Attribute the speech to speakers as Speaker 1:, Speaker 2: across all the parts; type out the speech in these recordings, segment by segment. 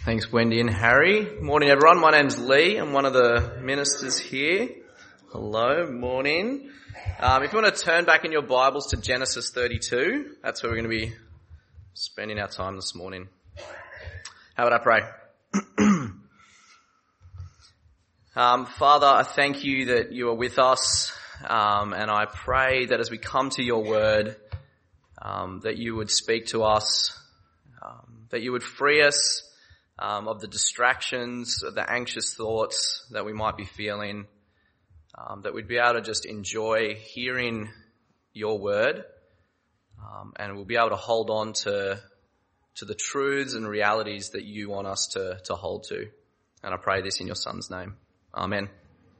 Speaker 1: Thanks, Wendy and Harry. Morning, everyone. My name's Lee. I'm one of the ministers here. Hello, morning. If you want to turn back in your Bibles to Genesis 32, that's where we're going to be spending our time this morning. How would I pray? Father, I thank you that you are with us, and I pray that as we come to your word, that you would speak to us, that you would free us of the distractions, of the anxious thoughts that we might be feeling, that we'd be able to just enjoy hearing your word, and we'll be able to hold on to the truths and realities that you want us to hold to. And I pray this in your Son's name. Amen.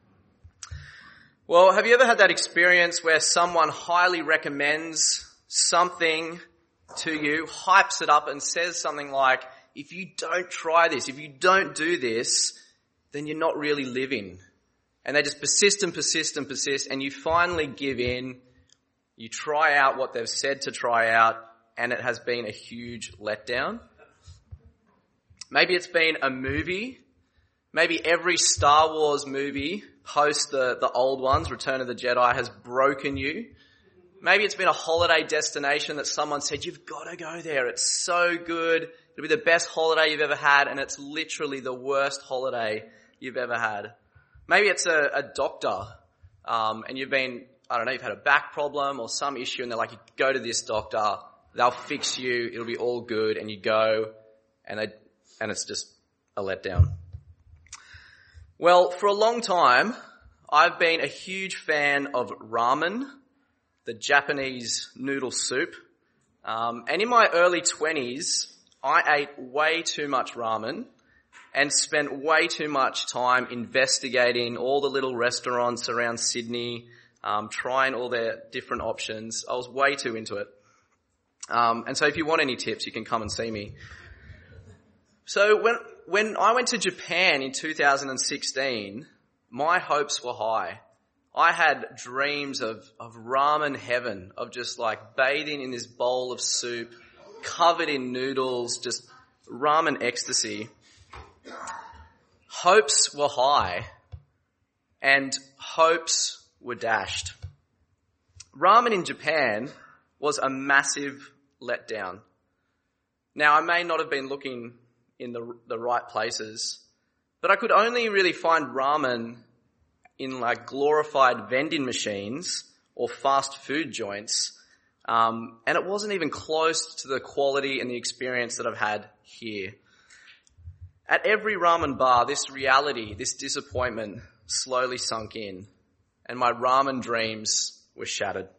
Speaker 1: Well, have you ever had that experience where someone highly recommends something to you, hypes it up and says something like, if you don't try this, if you don't do this, then you're not really living. And they just persist and persist and persist, and you finally give in, you try out what they've said to try out, and it has been a huge letdown. Maybe it's been a movie. Maybe every Star Wars movie post the old ones, Return of the Jedi, has broken you. Maybe it's been a holiday destination that someone said, you've got to go there, it's so good. It'll be the best holiday you've ever had, and it's literally the worst holiday you've ever had. Maybe it's a doctor, and you've had a back problem or some issue, and they're like, you go to this doctor, they'll fix you, it'll be all good, and you go, and it's just a letdown. Well, for a long time, I've been a huge fan of ramen, the Japanese noodle soup, and in my early 20s, I ate way too much ramen and spent way too much time investigating all the little restaurants around Sydney, trying all their different options. I was way too into it. And so if you want any tips, you can come and see me. So when I went to Japan in 2016, my hopes were high. I had dreams of ramen heaven, of just like bathing in this bowl of soup, covered in noodles, just ramen ecstasy. Hopes were high and hopes were dashed. Ramen in Japan was a massive letdown. Now, I may not have been looking in the right places, but I could only really find ramen in like glorified vending machines or fast food joints. And it wasn't even close to the quality and the experience that I've had here. At every ramen bar, this reality, this disappointment slowly sunk in, and my ramen dreams were shattered.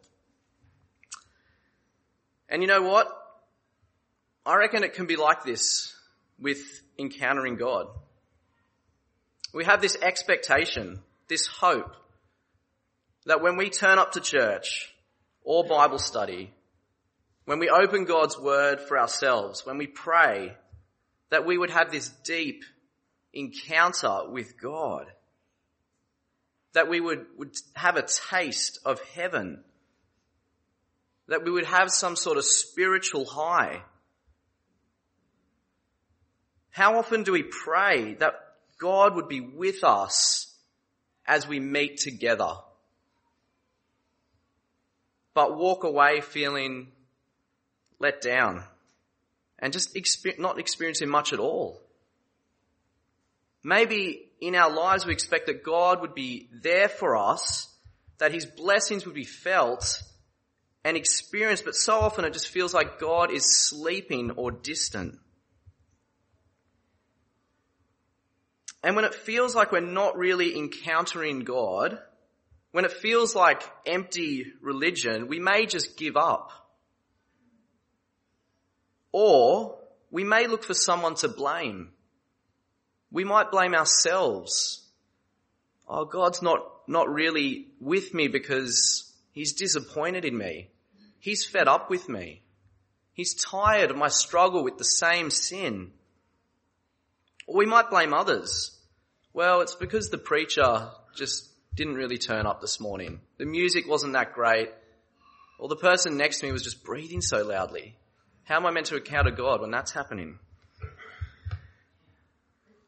Speaker 1: And you know what? I reckon it can be like this with encountering God. We have this expectation, this hope, that when we turn up to church or Bible study, when we open God's word for ourselves, when we pray, that we would have this deep encounter with God, that we would have a taste of heaven, that we would have some sort of spiritual high. How often do we pray that God would be with us as we meet together, but walk away feeling let down and just not experiencing much at all? Maybe in our lives we expect that God would be there for us, that his blessings would be felt and experienced, but so often it just feels like God is sleeping or distant. And when it feels like we're not really encountering God, when it feels like empty religion, we may just give up. Or we may look for someone to blame. We might blame ourselves. Oh, God's not really with me because he's disappointed in me. He's fed up with me. He's tired of my struggle with the same sin. Or we might blame others. Well, it's because the preacher just didn't really turn up this morning. The music wasn't that great. Or the person next to me was just breathing so loudly. How am I meant to encounter God when that's happening?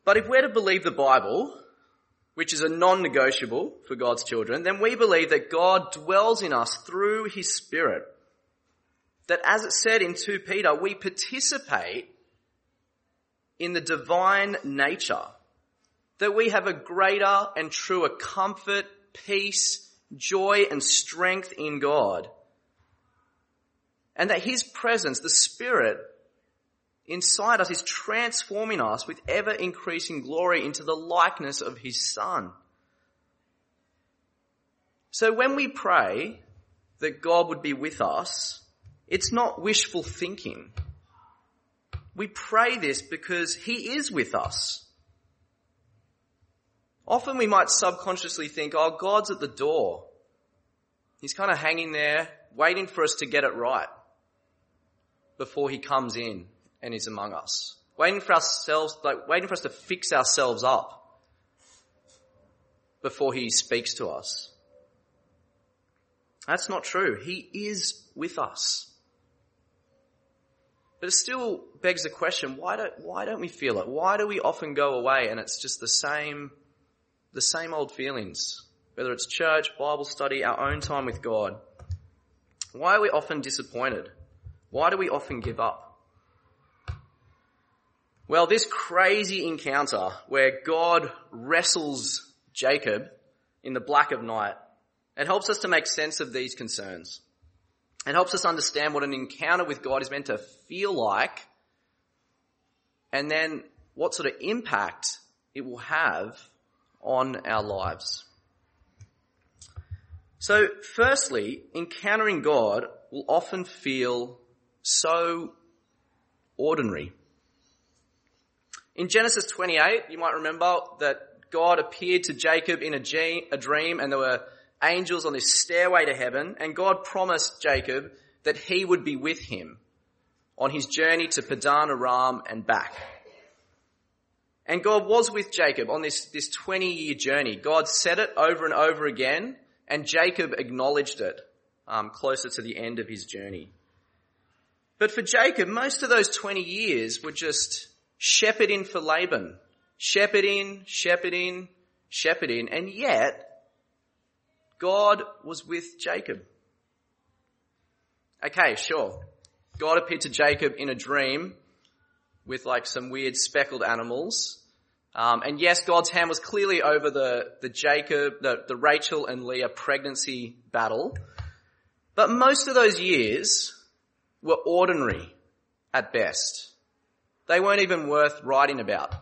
Speaker 1: But if we're to believe the Bible, which is a non-negotiable for God's children, then we believe that God dwells in us through his Spirit. That as it said in 2 Peter, we participate in the divine nature. That we have a greater and truer comfort, peace, joy and strength in God. And that his presence, the Spirit inside us, is transforming us with ever increasing glory into the likeness of his Son. So when we pray that God would be with us, it's not wishful thinking. We pray this because he is with us. Often we might subconsciously think, oh, God's at the door. He's kind of hanging there, waiting for us to get it right before he comes in and is among us. Waiting for us to fix ourselves up before he speaks to us. That's not true. He is with us. But it still begs the question, why don't we feel it? Why do we often go away and it's just the same old feelings? Whether it's church, Bible study, our own time with God. Why are we often disappointed? Why do we often give up? Well, this crazy encounter where God wrestles Jacob in the black of night, it helps us to make sense of these concerns. It helps us understand what an encounter with God is meant to feel like, and then what sort of impact it will have on our lives. So, firstly, encountering God will often feel so ordinary. In Genesis 28, you might remember that God appeared to Jacob in a dream, and there were angels on this stairway to heaven, and God promised Jacob that he would be with him on his journey to Padan Aram and back. And God was with Jacob on this 20-year journey. God said it over and over again, and Jacob acknowledged it closer to the end of his journey. But for Jacob, most of those 20 years were just shepherding for Laban. Shepherding, and yet God was with Jacob. Okay, sure. God appeared to Jacob in a dream with like some weird speckled animals. And yes, God's hand was clearly over the Rachel and Leah pregnancy battle. But most of those years were ordinary at best. They weren't even worth writing about.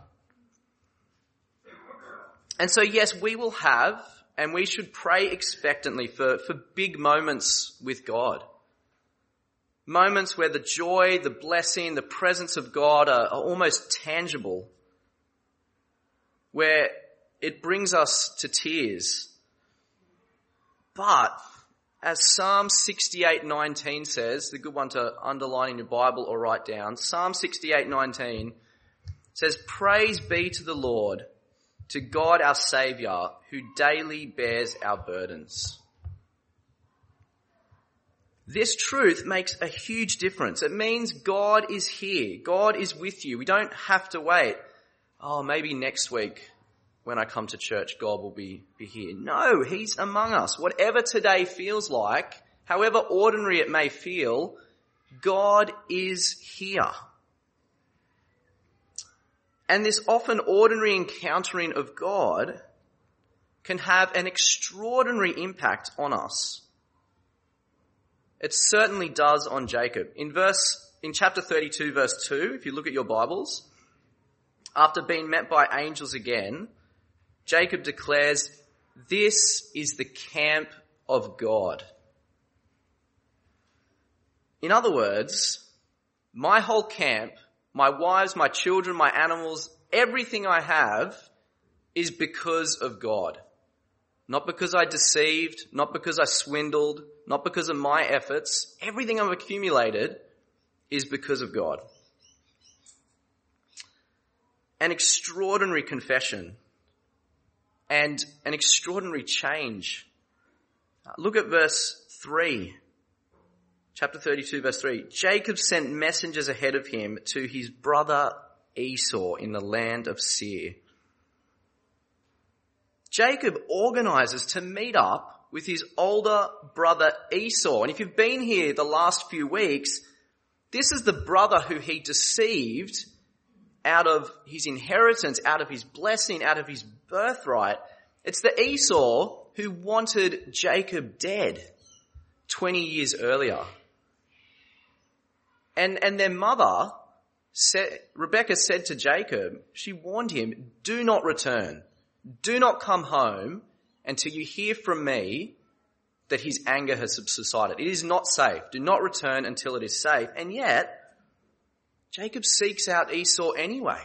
Speaker 1: And so yes, we will have, and we should pray expectantly for big moments with God. Moments where the joy, the blessing, the presence of God are almost tangible. Where it brings us to tears. But, as Psalm 68:19 says, the good one to underline in your Bible or write down, Psalm 68:19 says, "Praise be to the Lord, to God our Saviour, who daily bears our burdens." This truth makes a huge difference. It means God is here. God is with you. We don't have to wait. Oh, maybe next week when I come to church, God will be here. No, he's among us. Whatever today feels like, however ordinary it may feel, God is here. And this often ordinary encountering of God can have an extraordinary impact on us. It certainly does on Jacob. In chapter 32, verse 2, if you look at your Bibles, after being met by angels again, Jacob declares, "This is the camp of God." In other words, my whole camp, my wives, my children, my animals, everything I have is because of God. Not because I deceived, not because I swindled, not because of my efforts. Everything I've accumulated is because of God. An extraordinary confession and an extraordinary change. Look at verse 3. Chapter 32, verse 3. Jacob sent messengers ahead of him to his brother Esau in the land of Seir. Jacob organizes to meet up with his older brother Esau. And if you've been here the last few weeks, this is the brother who he deceived out of his inheritance, out of his blessing, out of his birthright. It's the Esau who wanted Jacob dead 20 years earlier. And their mother, Rebekah, said to Jacob, she warned him, do not return. Do not come home until you hear from me that his anger has subsided. It is not safe. Do not return until it is safe. And yet, Jacob seeks out Esau anyway.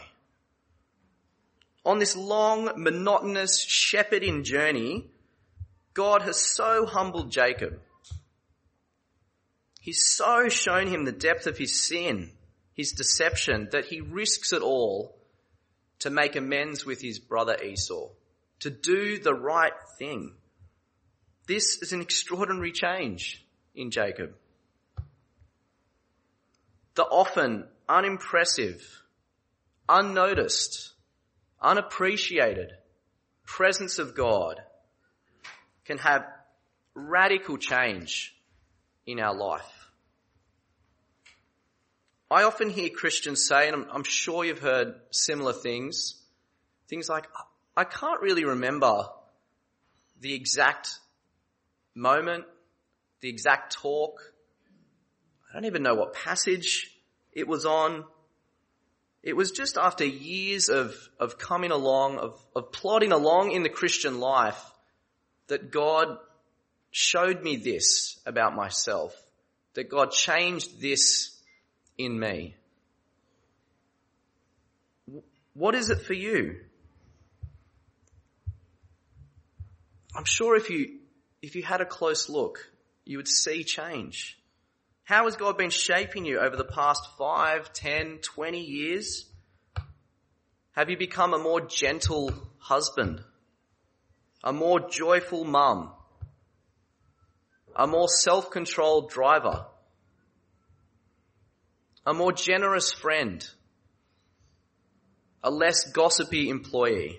Speaker 1: On this long, monotonous, shepherding journey, God has so humbled Jacob. He's so shown him the depth of his sin, his deception, that he risks it all to make amends with his brother Esau, to do the right thing. This is an extraordinary change in Jacob. The often unimpressive, unnoticed, unappreciated presence of God can have radical change in our life. I often hear Christians say, and I'm sure you've heard similar things like, I can't really remember the exact moment, the exact talk. I don't even know what passage it was on. It was just after years of coming along, of plodding along in the Christian life, that God showed me this about myself, that God changed this in me. What is it for you? I'm sure if you had a close look, you would see change. How has God been shaping you over the past 5, 10, 20 years? Have you become a more gentle husband? A more joyful mum? A more self-controlled driver? A more generous friend? A less gossipy employee?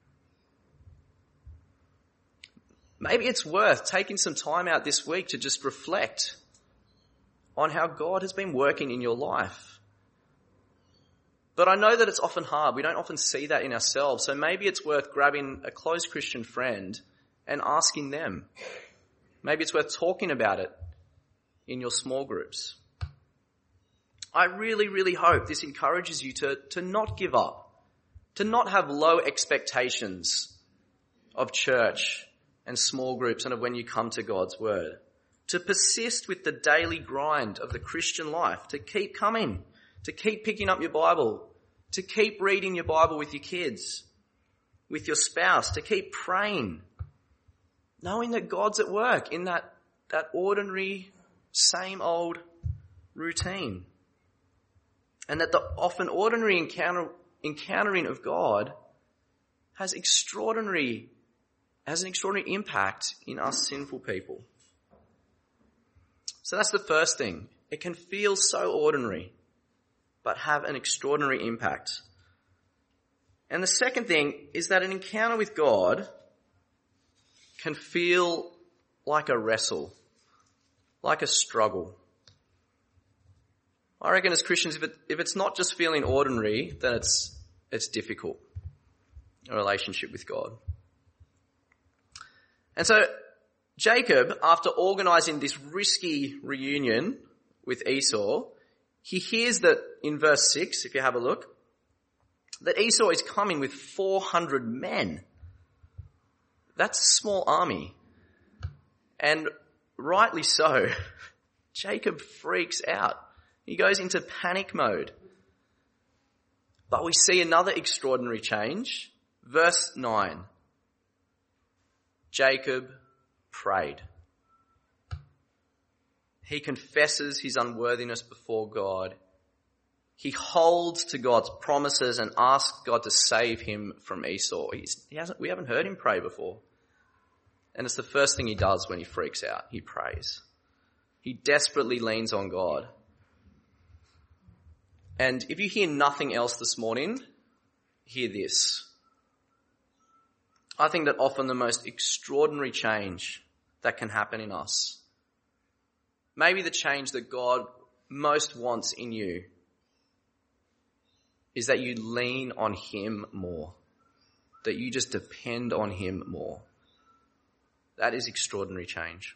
Speaker 1: Maybe it's worth taking some time out this week to just reflect on how God has been working in your life. But I know that it's often hard. We don't often see that in ourselves. So maybe it's worth grabbing a close Christian friend and asking them. Maybe it's worth talking about it in your small groups. I really, really hope this encourages you to not give up, to not have low expectations of church and small groups and of when you come to God's word, to persist with the daily grind of the Christian life, to keep coming, to keep picking up your Bible, to keep reading your Bible with your kids, with your spouse, to keep praying, knowing that God's at work in that ordinary, same old routine. And that the often ordinary encountering of God has an extraordinary impact in us sinful people. So that's the first thing. It can feel so ordinary, but have an extraordinary impact. And the second thing is that an encounter with God can feel like a wrestle, like a struggle. I reckon as Christians, if it's not just feeling ordinary, then it's difficult, a relationship with God. And so Jacob, after organising this risky reunion with Esau, he hears that in verse 6, if you have a look, that Esau is coming with 400 men. That's a small army. And rightly so. Jacob freaks out. He goes into panic mode. But we see another extraordinary change. Verse 9. Jacob prayed. He confesses his unworthiness before God. He holds to God's promises and asks God to save him from Esau. We haven't heard him pray before. And it's the first thing he does when he freaks out. He prays. He desperately leans on God. And if you hear nothing else this morning, hear this. I think that often the most extraordinary change that can happen in us, maybe the change that God most wants in you, is that you lean on him more, that you just depend on him more. That is extraordinary change.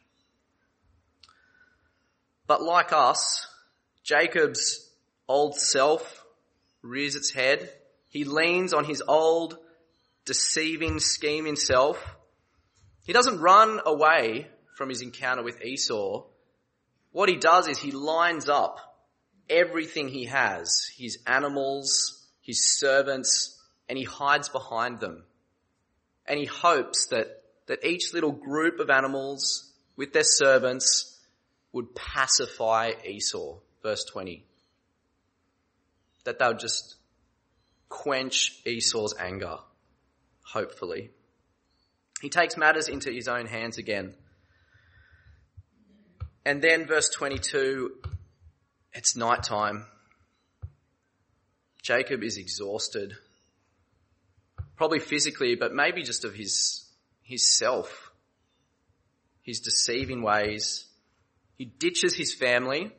Speaker 1: But like us, Jacob's old self rears its head. He leans on his old, deceiving, scheming self. He doesn't run away from his encounter with Esau. What he does is he lines up everything he has, his animals, his servants, and he hides behind them. And he hopes that each little group of animals with their servants would pacify Esau. Verse 20. That they'll just quench Esau's anger, hopefully. He takes matters into his own hands again. And then verse 22, it's nighttime. Jacob is exhausted. Probably physically, but maybe just of his self, his deceiving ways. He ditches his family.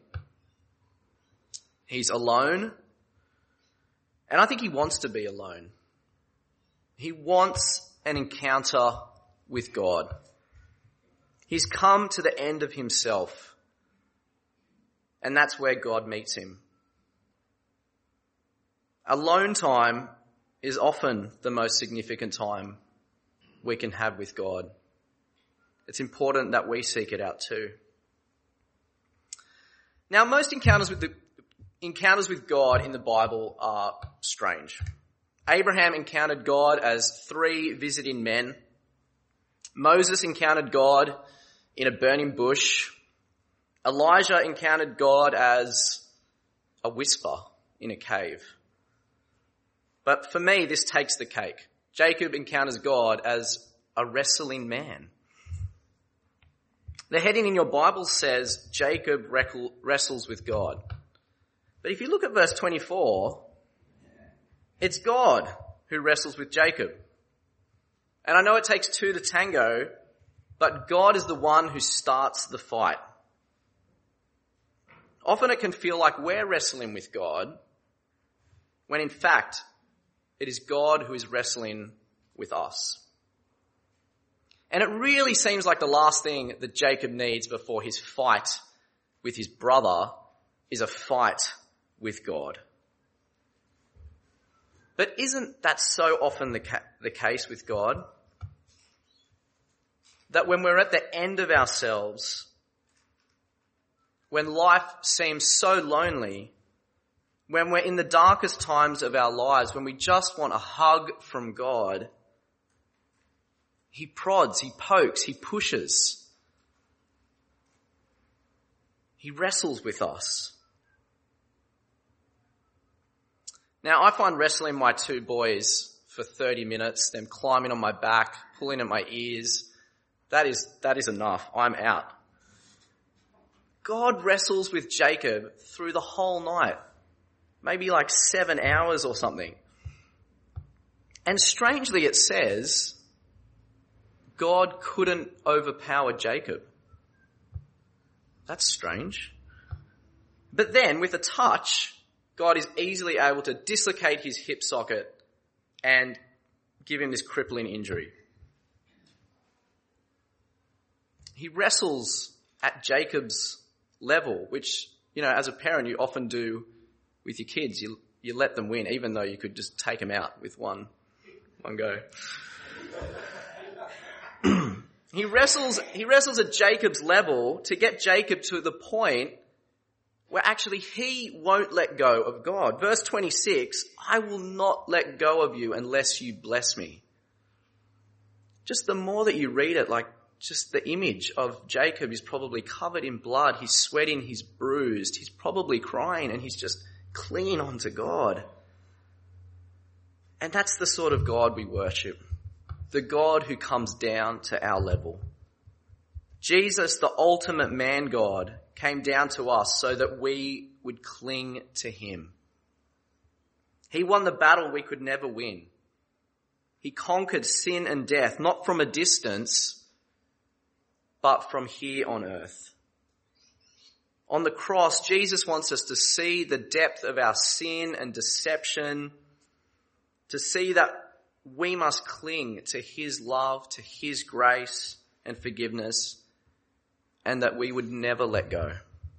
Speaker 1: He's alone. And I think he wants to be alone. He wants an encounter with God. He's come to the end of himself. And that's where God meets him. Alone time is often the most significant time we can have with God. It's important that we seek it out too. Now, most encounters with God in the Bible are strange. Abraham encountered God as 3 visiting men. Moses encountered God in a burning bush. Elijah encountered God as a whisper in a cave. But for me, this takes the cake. Jacob encounters God as a wrestling man. The heading in your Bible says Jacob wrestles with God. But if you look at verse 24, it's God who wrestles with Jacob. And I know it takes 2 to tango, but God is the one who starts the fight. Often it can feel like we're wrestling with God, when in fact it is God who is wrestling with us. And it really seems like the last thing that Jacob needs before his fight with his brother is a fight with God. But isn't that so often the case with God? That when we're at the end of ourselves, when life seems so lonely, when we're in the darkest times of our lives, when we just want a hug from God, he prods, he pokes, he pushes. He wrestles with us. Now, I find wrestling my 2 boys for 30 minutes, them climbing on my back, pulling at my ears, that is enough. I'm out. God wrestles with Jacob through the whole night, maybe like 7 hours or something. And strangely it says, God couldn't overpower Jacob. That's strange. But then with a touch, God is easily able to dislocate his hip socket and give him this crippling injury. He wrestles at Jacob's level, which, as a parent you often do with your kids. You let them win, even though you could just take them out with one go. He wrestles at Jacob's level to get Jacob to the point where actually he won't let go of God. Verse 26, I will not let go of you unless you bless me. Just the more that you read it, just the image of Jacob is probably covered in blood. He's sweating, he's bruised, he's probably crying, and he's just clinging on to God. And that's the sort of God we worship. The God who comes down to our level. Jesus, the ultimate man God, came down to us so that we would cling to him. He won the battle we could never win. He conquered sin and death, not from a distance, but from here on earth. On the cross, Jesus wants us to see the depth of our sin and deception, to see that we must cling to his love, to his grace and forgiveness, and that we would never let go.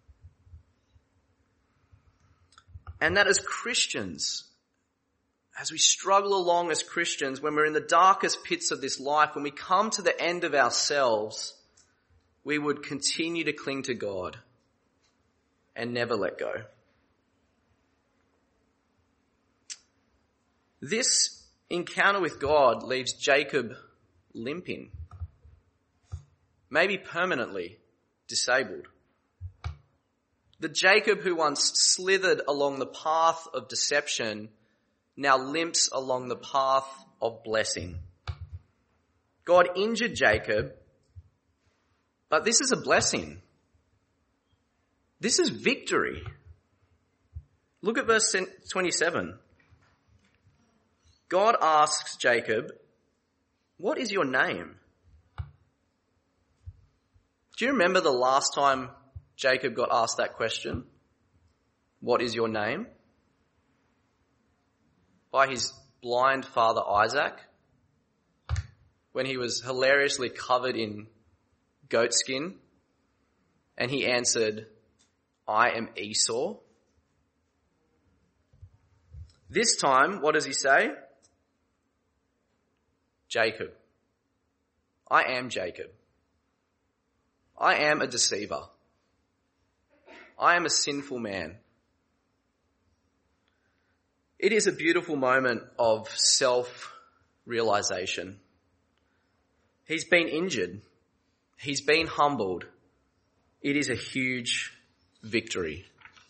Speaker 1: And that as Christians, as we struggle along as Christians, when we're in the darkest pits of this life, when we come to the end of ourselves, we would continue to cling to God and never let go. This encounter with God leaves Jacob limping, maybe permanently disabled. The Jacob who once slithered along the path of deception now limps along the path of blessing. God injured Jacob, but this is a blessing. This is victory. Look at verse 27. God asks Jacob, "What is your name?" Do you remember the last time Jacob got asked that question? What is your name? By his blind father Isaac, when he was hilariously covered in goat skin, and he answered, "I am Esau." This time, what does he say? Jacob. I am Jacob. I am a deceiver. I am a sinful man. It is a beautiful moment of self-realization. He's been injured. He's been humbled. It is a huge victory.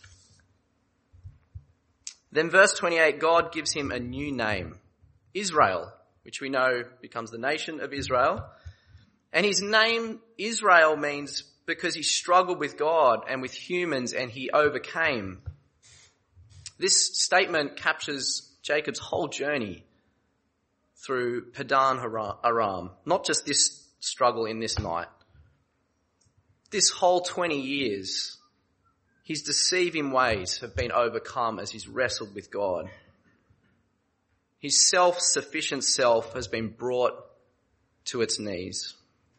Speaker 1: Then verse 28, God gives him a new name, Israel, which we know becomes the nation of Israel. And his name Israel means because he struggled with God and with humans and he overcame. This statement captures Jacob's whole journey through Padan Aram, not just this struggle in this night. This whole 20 years, his deceiving ways have been overcome as he's wrestled with God. His self-sufficient self has been brought to its knees.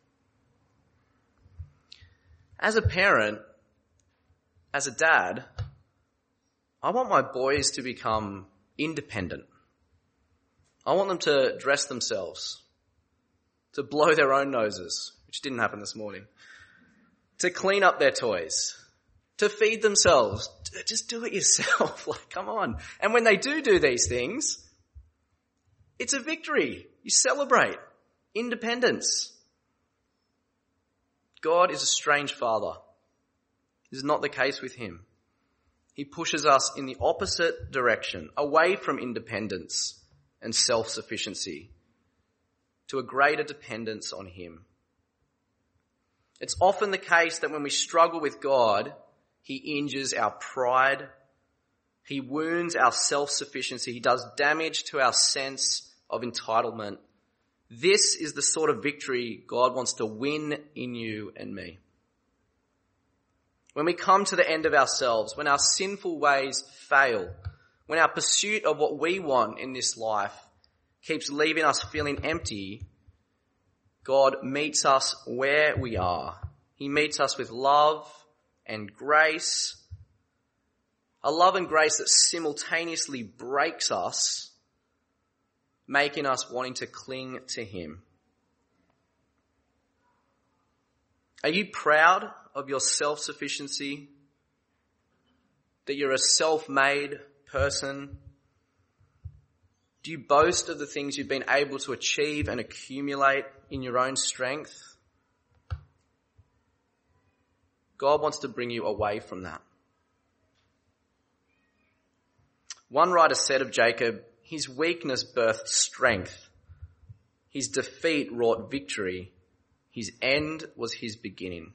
Speaker 1: As a parent, as a dad, I want my boys to become independent. I want them to dress themselves, to blow their own noses, which didn't happen this morning, to clean up their toys, to feed themselves. Just do it yourself. Come on. And when they do these things, it's a victory. You celebrate independence. God is a strange father. This is not the case with him. He pushes us in the opposite direction, away from independence and self-sufficiency to a greater dependence on him. It's often the case that when we struggle with God, he injures our pride. He wounds our self-sufficiency. He does damage to our sense of entitlement. This is the sort of victory God wants to win in you and me. When we come to the end of ourselves, when our sinful ways fail, when our pursuit of what we want in this life keeps leaving us feeling empty, God meets us where we are. He meets us with love and grace, a love and grace that simultaneously breaks us, making us wanting to cling to him. Are you proud of your self-sufficiency? That you're a self-made person? Do you boast of the things you've been able to achieve and accumulate in your own strength? God wants to bring you away from that. One writer said of Jacob, his weakness birthed strength. His defeat wrought victory. His end was his beginning.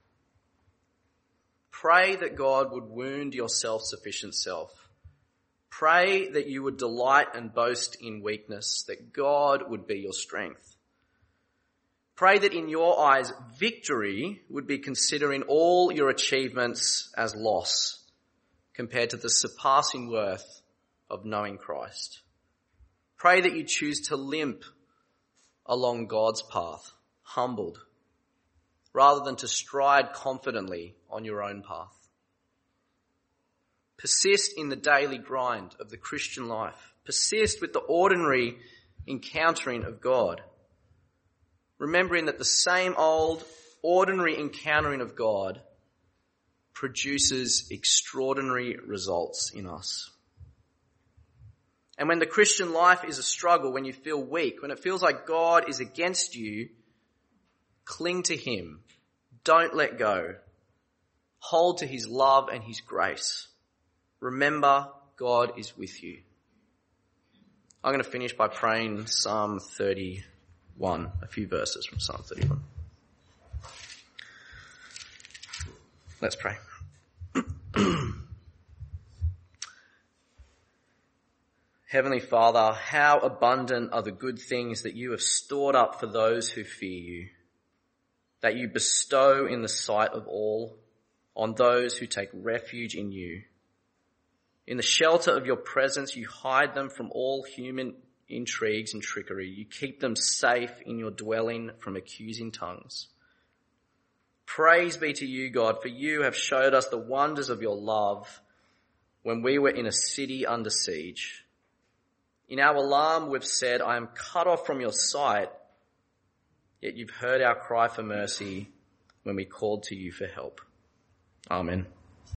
Speaker 1: Pray that God would wound your self-sufficient self. Pray that you would delight and boast in weakness, that God would be your strength. Pray that in your eyes, victory would be considering all your achievements as loss compared to the surpassing worth of knowing Christ. Pray that you choose to limp along God's path, humbled, rather than to stride confidently on your own path. Persist in the daily grind of the Christian life. Persist with the ordinary encountering of God, remembering that the same old ordinary encountering of God produces extraordinary results in us. And when the Christian life is a struggle, when you feel weak, when it feels like God is against you, cling to him. Don't let go. Hold to his love and his grace. Remember, God is with you. I'm going to finish by praying Psalm 31, a few verses from Psalm 31. Let's pray. Heavenly Father, how abundant are the good things that you have stored up for those who fear you, that you bestow in the sight of all on those who take refuge in you. In the shelter of your presence, you hide them from all human intrigues and trickery. You keep them safe in your dwelling from accusing tongues. Praise be to you, God, for you have showed us the wonders of your love when we were in a city under siege. In our alarm, we've said, I am cut off from your sight, yet you've heard our cry for mercy when we called to you for help. Amen.